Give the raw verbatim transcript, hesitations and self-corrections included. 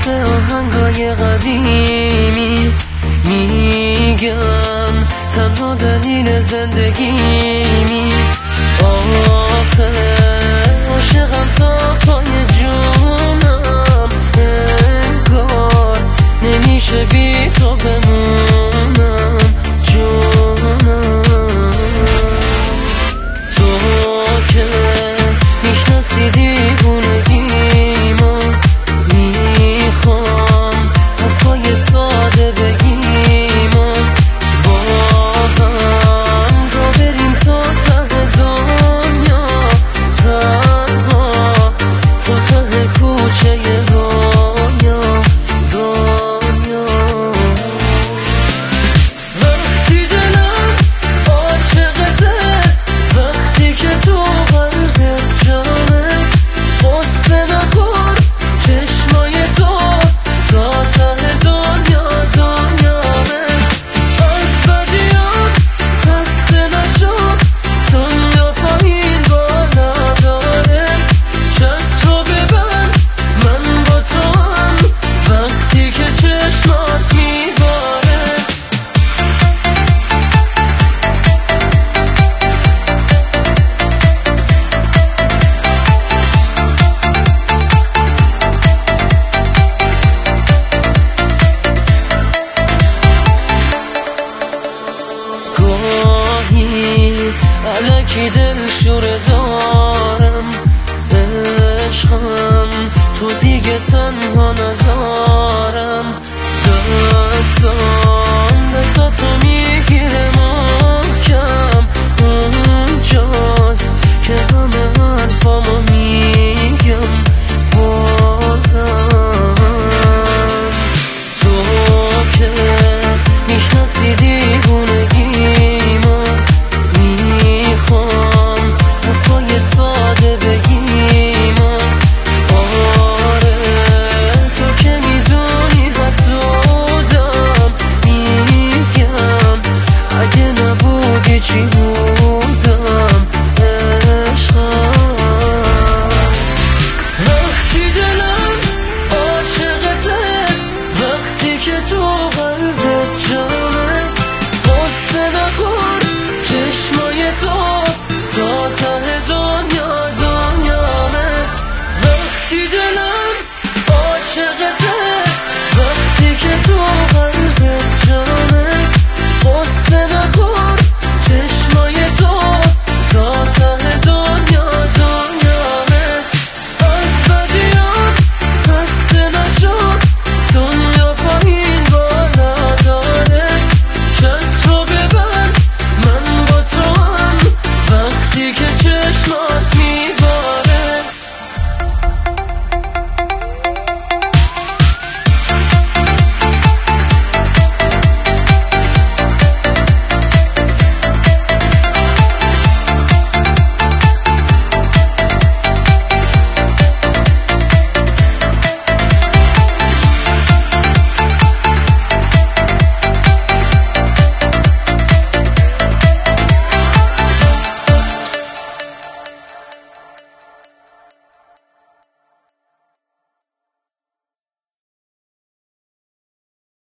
مثل آهنگای قدیمی میگم تنها دلیل زندگیمی. آخه عاشقم تا پای جونم، انگار نمیشه بی تو بمونم جونم. تو که میشناسی دیوونگیمو، میخوام حرفای ساده بگیمو، با هم رو بریم تا ته دنیا، تنها تا ته کوچه دنیا دنیا. وقتی دلم عاشقته، وقتی که تو قلبت جامه، قصه نخور چشمای تو تا ته دنیا دنیامه. از بدیام خسته نشو، دنیا پایین بالا داره. چتر رو ببند من با تو هم، وقتی که چشمات میباره. گاهی الکی دل شوره دارم، عشقم تو دیگه تنها نذارم.